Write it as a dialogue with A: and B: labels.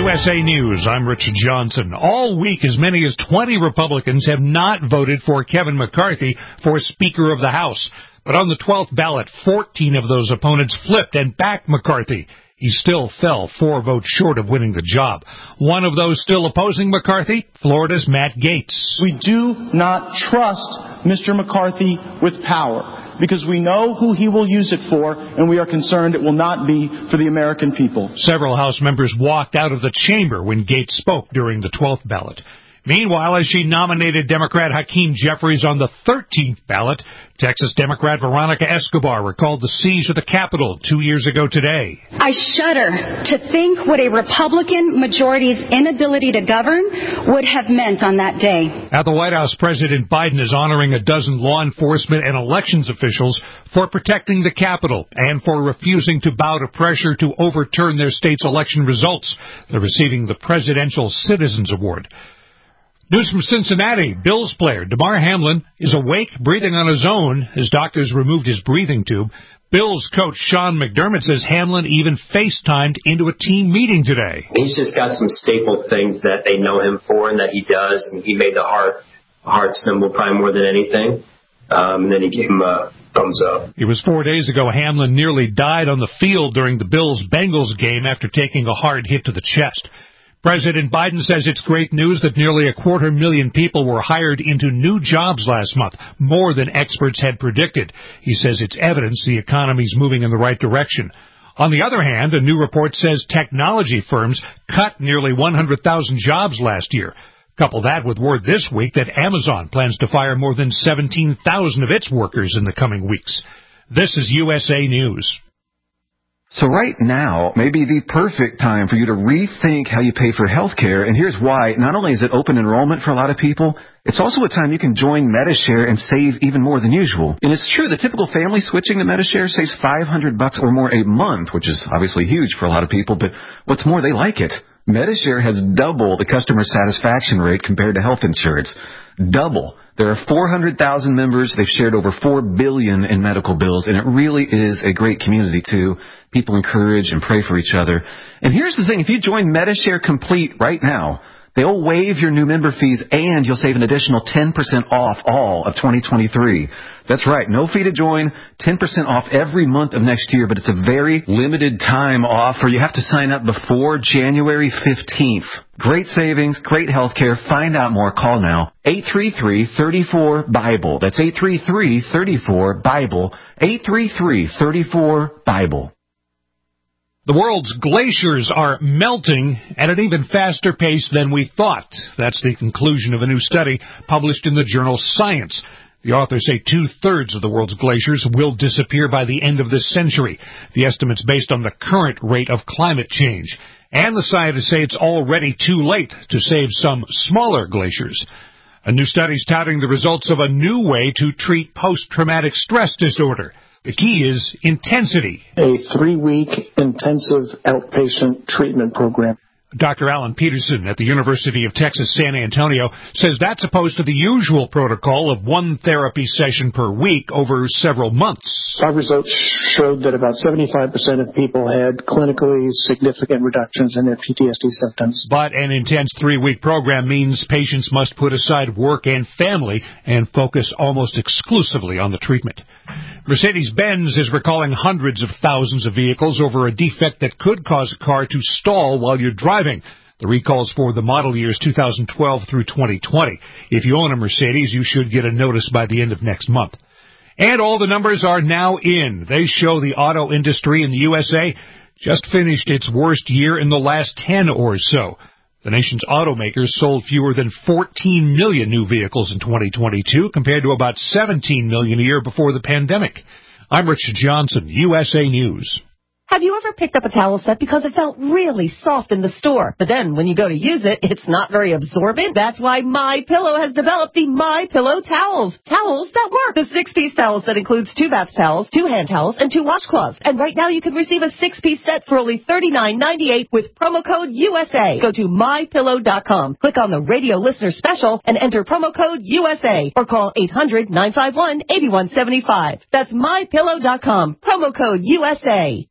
A: USA News, I'm Richard Johnson. All week, as many as 20 Republicans have not voted for Kevin McCarthy for Speaker of the House. But on the 12th ballot, 14 of those opponents flipped and backed McCarthy. He still fell 4 votes short of winning the job. One of those still opposing McCarthy, Florida's Matt Gaetz.
B: We do not trust Mr. McCarthy with power because we know who he will use it for, and we are concerned it will not be for the American people.
A: Several House members walked out of the chamber when Gaetz spoke during the 12th ballot. Meanwhile, as she nominated Democrat Hakeem Jeffries on the 13th ballot, Texas Democrat Veronica Escobar recalled the siege of the Capitol 2 years ago today.
C: I shudder to think what a Republican majority's inability to govern would have meant on that day.
A: At the White House, President Biden is honoring a dozen law enforcement and elections officials for protecting the Capitol and for refusing to bow to pressure to overturn their state's election results. They're receiving the Presidential Citizens Award. News from Cincinnati. Bills player Damar Hamlin is awake, breathing on his own as doctors removed his breathing tube. Bills coach Sean McDermott says Hamlin even FaceTimed into a team meeting today.
D: He's just got some staple things that they know him for and that he does. And he made the heart symbol probably more than anything. And then he gave him a thumbs up.
A: It was 4 days ago Hamlin nearly died on the field during the Bills-Bengals game after taking a hard hit to the chest. President Biden says it's great news that nearly 250,000 people were hired into new jobs last month, more than experts had predicted. He says it's evidence the economy's moving in the right direction. On the other hand, a new report says technology firms cut nearly 100,000 jobs last year. Couple that with word this week that Amazon plans to fire more than 17,000 of its workers in the coming weeks. This is USA News.
E: So right now may be the perfect time for you to rethink how you pay for health care, and here's why. Not only is it open enrollment for a lot of people, it's also a time you can join Medi-Share and save even more than usual. And it's true, the typical family switching to Medi-Share saves $500 or more a month, which is obviously huge for a lot of people, but what's more, they like it. Medi-Share has double the customer satisfaction rate compared to health insurance. Double. There are 400,000 members. They've shared over $4 billion in medical bills, and it really is a great community, too. People encourage and pray for each other. And here's the thing. If you join Medi-Share Complete right now, they'll waive your new member fees, and you'll save an additional 10% off all of 2023. That's right. No fee to join, 10% off every month of next year, but it's a very limited time offer. You have to sign up before January 15th. Great savings, great health care. Find out more. Call now. 833-34-BIBLE. That's 833-34-BIBLE. 833-34-BIBLE.
A: The world's glaciers are melting at an even faster pace than we thought. That's the conclusion of a new study published in the journal Science. The authors say 2/3 of the world's glaciers will disappear by the end of this century. The estimate's based on the current rate of climate change. And the scientists say it's already too late to save some smaller glaciers. A new study's touting the results of a new way to treat post-traumatic stress disorder. The key is intensity.
F: A 3-week intensive outpatient treatment program.
A: Dr. Alan Peterson at the University of Texas San Antonio says that's opposed to the usual protocol of one therapy session per week over several months.
F: Our results showed that about 75% of people had clinically significant reductions in their PTSD symptoms.
A: But an intense 3-week program means patients must put aside work and family and focus almost exclusively on the treatment. Mercedes-Benz is recalling hundreds of thousands of vehicles over a defect that could cause a car to stall while you're driving. The recall's for the model years 2012 through 2020. If you own a Mercedes, you should get a notice by the end of next month. And all the numbers are now in. They show the auto industry in the USA just finished its worst year in the last 10 or so. The nation's automakers sold fewer than 14 million new vehicles in 2022 compared to about 17 million a year before the pandemic. I'm Richard Johnson, USA News.
G: Have you ever picked up a towel set because it felt really soft in the store, but then when you go to use it, it's not very absorbent? That's why MyPillow has developed the MyPillow towels. Towels that work. The 6-piece towel set includes 2 bath towels, 2 hand towels, and 2 washcloths. And right now you can receive a 6-piece set for only $39.98 with promo code USA. Go to MyPillow.com, click on the radio listener special, and enter promo code USA, or call 800-951-8175. That's MyPillow.com, promo code USA.